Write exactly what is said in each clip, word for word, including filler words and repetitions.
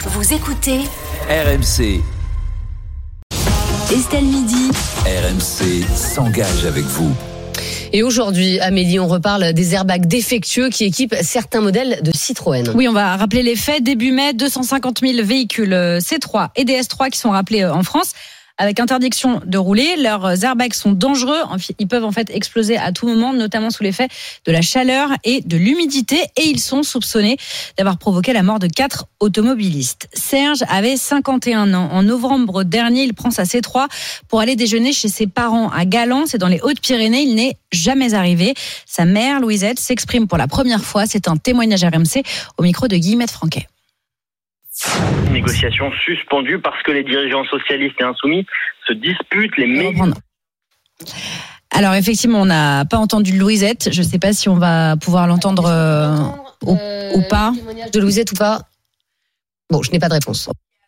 Vous écoutez R M C. Estelle Midi. R M C s'engage avec vous. Et aujourd'hui, Amélie, on reparle des airbags défectueux qui équipent certains modèles de Citroën. Oui, on va rappeler les faits. Début mai, deux cent cinquante mille véhicules C trois et D S trois qui sont rappelés en France. Avec interdiction de rouler, leurs airbags sont dangereux. Ils peuvent en fait exploser à tout moment, notamment sous l'effet de la chaleur et de l'humidité. Et ils sont soupçonnés d'avoir provoqué la mort de quatre automobilistes. Serge avait cinquante et un ans. En novembre dernier, il prend sa C trois pour aller déjeuner chez ses parents à Galan. C'est dans les Hautes-Pyrénées. Il n'est jamais arrivé. Sa mère, Louisette, s'exprime pour la première fois. C'est un témoignage R M C au micro de Guillemette Franquet. Négociation suspendue parce que les dirigeants socialistes et insoumis se disputent les médias. Alors effectivement, on n'a pas entendu Louisette. Je ne sais pas si on va pouvoir l'entendre euh, ou, euh, ou pas. De Louisette ou pas ? Bon, je n'ai pas de réponse.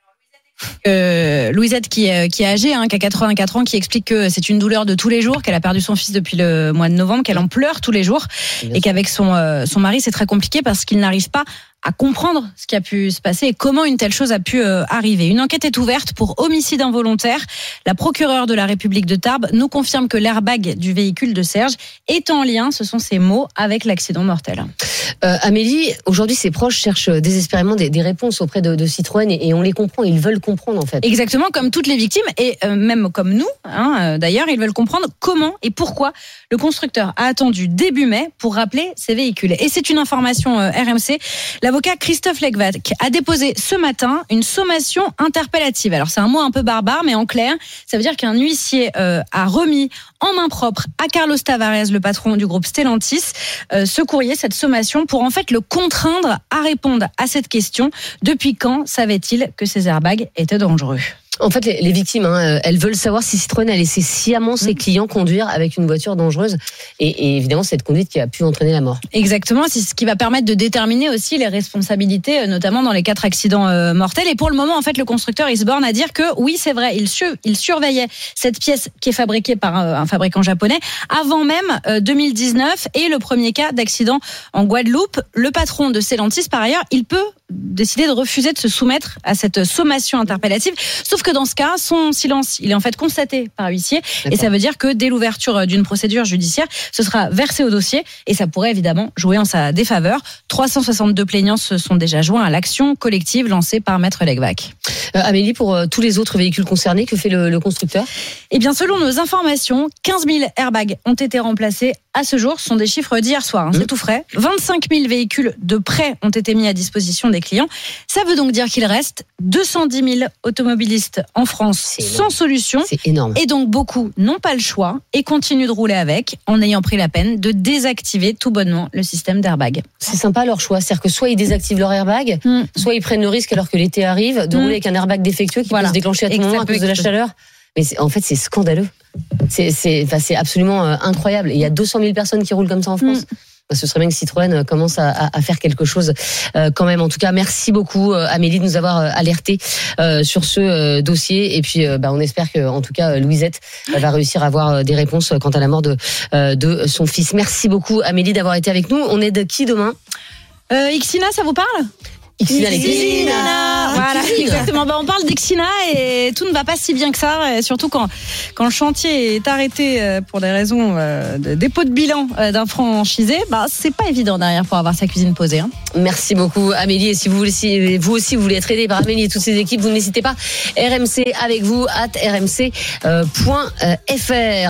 Euh, Louisette qui est, qui est âgée, hein, qui a quatre-vingt-quatre ans, qui explique que c'est une douleur de tous les jours, qu'elle a perdu son fils depuis le mois de novembre, qu'elle en pleure tous les jours et qu'avec son, euh, son mari c'est très compliqué parce qu'il n'arrive pas à comprendre ce qui a pu se passer et comment une telle chose a pu euh, arriver. Une enquête est ouverte pour homicide involontaire. La procureure de la République de Tarbes nous confirme que l'airbag du véhicule de Serge est en lien, ce sont ses mots, avec l'accident mortel. Euh, Amélie, aujourd'hui ses proches cherchent désespérément des, des réponses auprès de, de Citroën et, et on les comprend, ils veulent comprendre en fait. Exactement, comme toutes les victimes et euh, même comme nous, hein, euh, d'ailleurs, ils veulent comprendre comment et pourquoi le constructeur a attendu début mai pour rappeler ses véhicules. Et c'est une information euh, R M C. L'avocat Christophe Legvac a déposé ce matin une sommation interpellative. Alors c'est un mot un peu barbare, mais en clair, ça veut dire qu'un huissier euh, a remis en main propre à Carlos Tavares, le patron du groupe Stellantis, euh, ce courrier, cette sommation, pour en fait le contraindre à répondre à cette question. Depuis quand savait-il que ces airbags étaient dangereux ? En fait, les, les victimes, hein, elles veulent savoir si Citroën a laissé sciemment ses clients conduire avec une voiture dangereuse. Et, et évidemment, cette conduite qui a pu entraîner la mort. Exactement, c'est ce qui va permettre de déterminer aussi les responsabilités, notamment dans les quatre accidents euh, mortels. Et pour le moment, en fait, le constructeur, il se borne à dire que oui, c'est vrai, il, su- il surveillait cette pièce qui est fabriquée par euh, un fabricant japonais avant même euh, deux mille dix-neuf et le premier cas d'accident en Guadeloupe. Le patron de Stellantis, par ailleurs, il peut décider de refuser de se soumettre à cette sommation interpellative. Sauf que dans ce cas, son silence, il est en fait constaté par huissier. D'accord. Et ça veut dire que dès l'ouverture d'une procédure judiciaire, ce sera versé au dossier et ça pourrait évidemment jouer en sa défaveur. trois cent soixante-deux plaignants se sont déjà joints à l'action collective lancée par Maître Legvac. Euh, Amélie, pour euh, tous les autres véhicules concernés, que fait le, le constructeur ? Eh bien, selon nos informations, quinze mille airbags ont été remplacés à ce jour. Ce sont des chiffres d'hier soir, hein, mmh. c'est tout frais. vingt-cinq mille véhicules de prêt ont été mis à disposition des clients. Ça veut donc dire qu'il reste deux cent dix mille automobilistes en France sans solution. C'est énorme. Et donc beaucoup n'ont pas le choix et continuent de rouler avec en ayant pris la peine de désactiver tout bonnement le système d'airbag. C'est sympa leur choix, c'est-à-dire que soit ils désactivent leur airbag, mmh. soit ils prennent le risque alors que l'été arrive de mmh. rouler avec un airbag défectueux qui voilà. peut se déclencher à tout moment à cause de la chaleur. Mais c'est, en fait, c'est scandaleux. C'est, c'est, enfin, c'est absolument euh, incroyable. Et il y a deux cent mille personnes qui roulent comme ça en France. Mmh. Ce serait bien que Citroën commence à, à, à faire quelque chose euh, quand même. En tout cas, merci beaucoup euh, Amélie de nous avoir euh, alertés euh, sur ce euh, dossier. Et puis, euh, bah, on espère que, en tout cas, Louisette euh, va réussir à avoir euh, des réponses quant à la mort de euh, de son fils. Merci beaucoup Amélie d'avoir été avec nous. On est de qui demain ? euh, Ixina, ça vous parle ? Ixina, Ixina, voilà, exactement. Bah, on parle d'Ixina et tout ne va pas si bien que ça, et surtout quand quand le chantier est arrêté pour des raisons de dépôt de bilan d'un franchisé, bah c'est pas évident derrière pour avoir sa cuisine posée. Hein. Merci beaucoup Amélie. Et si vous voulez, si vous aussi vous voulez être aidé par Amélie et toutes ses équipes, vous n'hésitez pas. R M C avec vous at r m c point f r.